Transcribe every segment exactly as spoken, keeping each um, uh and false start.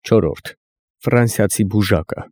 Չորրորդ Ֆրանսիացի բուժակը։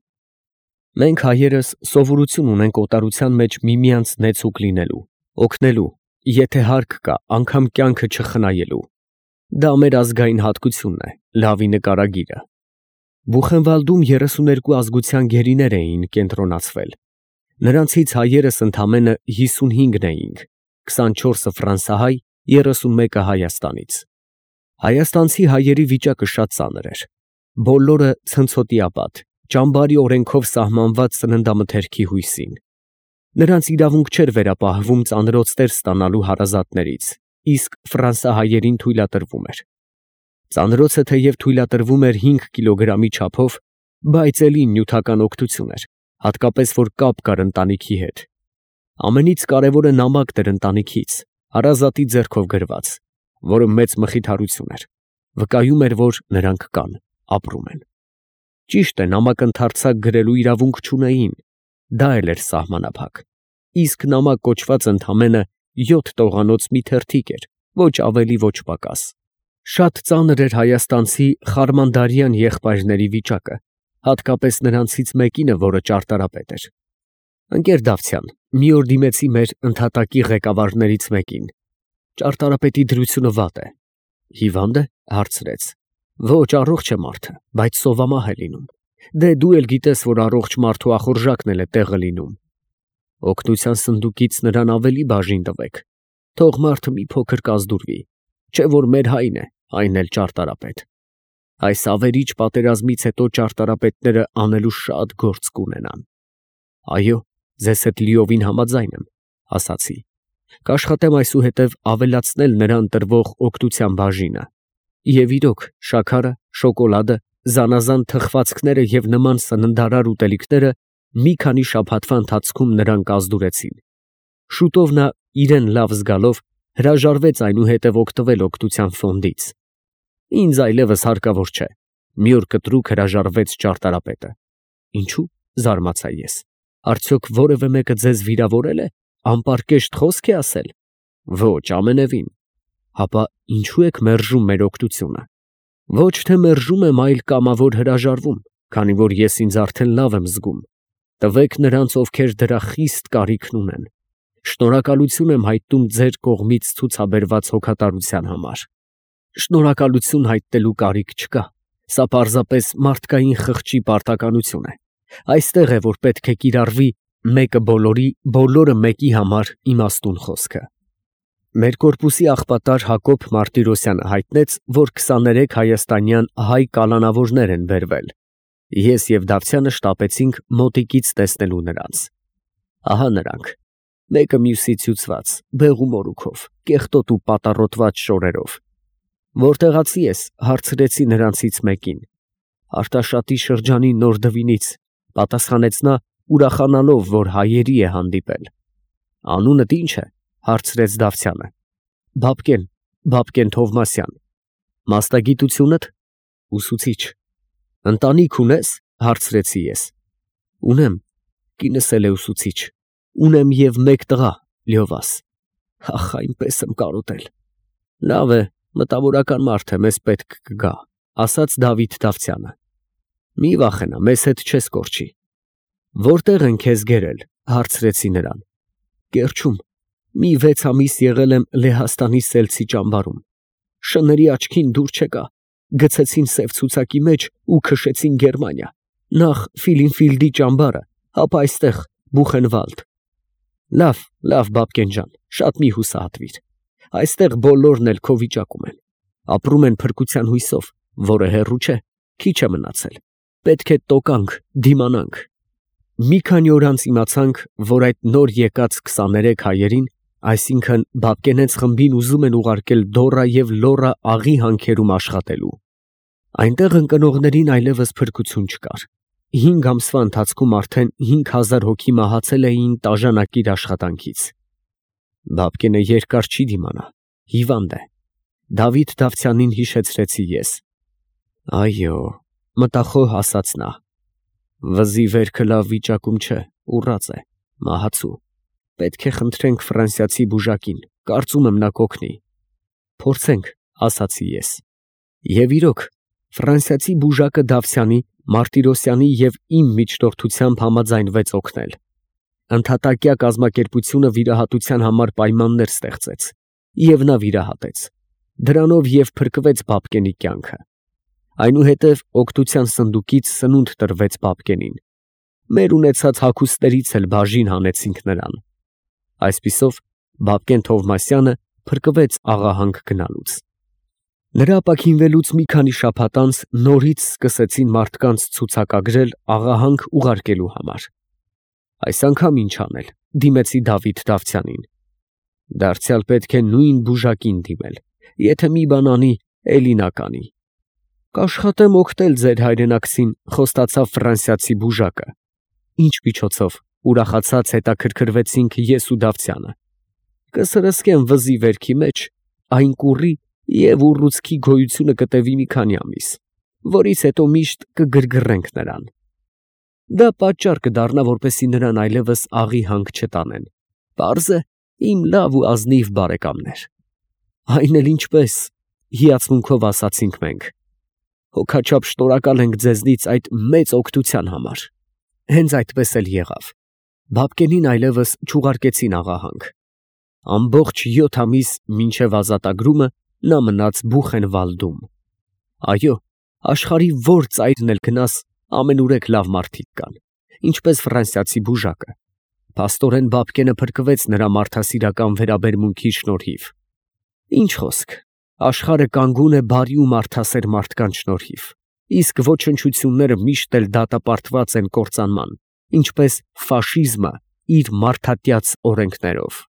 Մենք հայերս սովորություն ունենք օտարության մեջ միմյանց նեցուկ լինելու, օգնելու, եթե հարկ կա, անգամ կյանքը չխնայելու։ Դա մեր ազգային հատկությունն է, լավի նկարագիրը։ Բուխենվալդում երեսուներկու ազգության գերիներ էին կենտրոնացվել։ Նրանցից հայերս ընդամենը հիսունհինգն էինք, քսանչորսը ֆրանսահայ, երեսունմեկը Հայաստանից։ Հայաստանցի հայերի վիճակը շատ ծանր էր։ Բոլորը ցնցոտիապատ, ճամբարի օրենքով սահմանված ծննդամթերքի հույսին։ Նրանց իրավունք չէր վերապահվում ծանրոց տեր ստանալու հարազատներից, իսկ ֆրանսահայերին թույլատրվում էր։ Ծանրոցը թեև թույլատրվում էր հինգ կիլոգրամի չափով, բայց էլի նյութական օգնություն էր, հատկապես որ կապ կար ընտանիքի հետ։ Ամենից կարևորը նամակն էր ընտանիքից, հարազատի ձեռքով գրված, որը մեծ մխիթարություն էր, վկայում էր, որ նրանք կան, ապրում են։ Ճիշտ է, նամակ ընդարձակ գրելու իրավունք չունեին, դա էլ էր սահմանափակ, իսկ նամակ կոչված ընդամենը յոթ տողանոց մի թերթիկ էր, ոչ ավելի, ոչ պակաս։ Շատ ծանր էր հայաստանցի խարմանդարյան եղբայրների վիճակը, հատկապես նրանցից մեկինը, որը ճարտարապետ էր։ Ընկեր Դավթյան, մի օր դիմեցի մեր ընդհատակի ղեկավարներից մեկին։ Ճարտարապետի դրությունը վատ է։ Հիվա՞նդ է, հարցրեց։ Ոչ, առողջ է մարդը, բայց սովամահ է լինում։ Դե դու էլ գիտես, որ առողջ մարդու ախորժակն էլ է տեղը լինում։ Օգնության սնդուկից նրան ավելի բաժին տվեք։ Թող մարդը մի փոքր կազդուրվի, չէ որ մեր հայն է, այն էլ ճարտարապետ։ Այս ավերիչ պատերազմից հետո ճարտարապետները անելու շատ գործ կունենան։ Այո, ձեզ հետ լիովին համաձայն եմ, ասացի։ Կաշխատեմ այսուհետև ավելացնել նրան տրվող օգնության բաժինը։ Եվ իրոք, շաքարը, շոկոլադը, զանազան թխվածքները և նման սննդարար ուտելիքները մի քանի շաբաթվա ընթացքում նրան կազդուրեցին։ Շուտով նա, իրեն լավ զգալով, հրաժարվեց այնուհետև օգտվել օգնության ֆոնդից։ Ինձ այլևս հարկավոր չէ։ Մի օր կտրուկ հրաժարվեց ճարտարապետը։ Ինչու՞, զարմացա ես։ Արդյոք որևէ մեկը ձեզ վիրավորել է, անպարկեշտ խոսք է ասել։ Ոչ, ամենևին։ Հապա ինչու եք մերժում մեր օգնությունը։ Ոչ թե մերժում եմ, այլ կամավոր հրաժարվում, քանի որ ես ինձ արդեն լավ եմ զգում։ Տվեք նրանց, ովքեր դրա խիստ կարիքն ունեն։ Շնորհակալություն եմ հայտնում ձեր կողմից ցուցաբերված հոգատարության համար։ Շնորհակալություն հայտնելու կարիք չկա։ Սա պարզապես մարդկային խղճի պարտականություն է։ Այստեղ է, որ պետք է կիրառվի մեկը բոլորի, բոլորը մեկի համար իմաստուն խոսքը։ Մեր կորպուսի աղբատար Հակոբ Մարտիրոսյանը հայտնեց, որ քսաներեք հայաստանյան հայ կալանավորներ են բերվել։ Ես և Դավթյանը շտապեցինք մոտիկից տեսնելու նրանց։ Ահա նրանք, մեկը մյուսից հյուծված, բեղու մորուքով, կեղտոտ ու պատառոտված շորերով։ Որտեղացի ես, հարցրեցի նրանցից մեկին։ Արտաշատի շրջանի Նորդվինից, պատասխանեց նա, ուրախանալով, որ հայերի է հանդիպել։ Անունդ ի՞նչ է, հարցրեց Դավթյանը։ Բաբկեն, Բաբկեն Թովմասյան։ Մասնագիտությունդ։ Ուսուցիչ։ Ընտանիք ունես, հարցրեցի ես։ Ունեմ, կինս էլ է ուսուցիչ։ Ունեմ և մեկ տղա, Լյովաս։ Ախ, այնպես եմ կարոտել։ Լավ է, մտավորական մարդ է, մեզ պետք կգա, ասաց Դավիթ Դավթյանը։ Մի վախենա, մեզ հետ չես կորչի։ Որտեղ են քեզ գերել, հարցրեցի նրան։ Կերչում, մի վեց ամիս եղել եմ Լեհաստանի սելցի ճամբարում։ Շների աչքին դուր չեկա, գցեցին սև ցուցակի մեջ ու քշեցին Գերմանիա, նախ Ֆիլինֆիլդի ճամբարը, ապա այստեղ Բուխենվալդ։ Լավ, լավ, Բաբկեն ջան, շատ մի հուսահատվիր։ Այստեղ բոլորն էլ քո վիճակում են, ապրում են փրկության հույսով, որը հեռու չէ, քիչ է մնացել, պետք է տոկանք, դիմանանք։ Մի քանի օր անց իմացանք, որ այդ նոր եկած քսաներեք հայերին, այսինքն Բաբկենենց խմբին ուզում են ուղարկել Դորա և Լորա աղի հանքերում աշխատելու։ Այնտեղ ընկնողներին այլևս փրկություն չկար։ Հինգ ամսվա ընթացքում արդեն հինգ հազար հոգի մահացել էին տաժանակիր աշխատանքից։ Բաբկենը երկար չի դիմանա, հիվանդ է։ Դավիթ Դավթյանին հիշեցրեցի ես։ Այո, մտախոհ ասաց նա։ Վզի վերքը լավ վիճակում չէ, ուռած է, մահացու։ Պետք է խնդրենք ֆրանսիացի բուժակին, կարծում եմ նա կօգնի։ Փորձենք, ասացի ես։ Եվ իրոք, Ֆրանսիացի բուժակը Դավթյանի, Մարտիրոսյանի և իմ միջնորդությամբ համաձայնվեց օգնել։ Ընդհատակյա կազմակերպությունը վիրահատության համար պայմաններ ստեղծեց, և նա վիրահատեց։ Դրանով և փրկվեց Բաբկենի կյանքը։ Այնուհետև օգնության սնդուկից սնունդ տրվեց Բաբկենին։ Մեր ունեցած հագուստներից էլ բաժին հանեցինք նրան։ Այսպիսով Բաբկեն Թովմասյանը փրկվեց աղահանք գնալուց։ Նրա ապաքինվելուց մի քանի շաբաթ անց նորից սկսեցին մարդկանց ցուցակագրել աղահանք ուղարկելու համար։ Այս անգամ ինչ անել, դիմեցի Դավիթ Դավթյանին։ Դարձյալ պետք է նույն բուժակին դիմել, եթե մի բան անի, էլի նա կանի։ Կաշխատեմ օգնել ձեր հայրենակցին, խոստացավ ֆրանսիացի բուժակը։ Ինչ միջոցով, ուրախացած հետաքրքրվեցինք ես ու Դավթյանը։ Կսրսկեմ վզի վերքի մեջ այն կուռի և ուռուցքի գոյությունը կտևի մի քանի ամիս, որից հետո միշտ կգրգռենք նրան։ Դա պատճառ կդառնա, որպեսզի նրան այլևս աղի հանք չտանեն։ Պարզ է, իմ լավ ու ազնիվ բարեկամներ։ Այն էլ ինչպես, հիացմունքով ասացինք մենք։ Հոգաչափ շնորհակալ ենք ձեզնից այդ մեծ օգնության համար։ Հենց այդպես էլ եղավ։ Բաբկենին այլևս չուղարկեցին աղահանք։ Ամբողջ յոթ ամիս մինչև ազատագրումը նա մնաց Բուխենվալդում։ Այո, աշխարհի որ ծայրն էլ գնաս, ամենուրեք լավ մարդիկ կան, ինչպես ֆրանսիացի բուժակը։ Փաստորեն Բաբկենը փրկվեց նրա մարդասիրական վերաբերմունքի շնորհիվ։ Ինչ խոսք, աշխարհը կանգուն է բարի ու մարդասեր մարդկանց շնորհիվ, իսկ ոչնչությունները միշտ էլ դատապարտված են կործանման, ինչպես ֆաշիզմը իր մարդատյաց օրենքներով։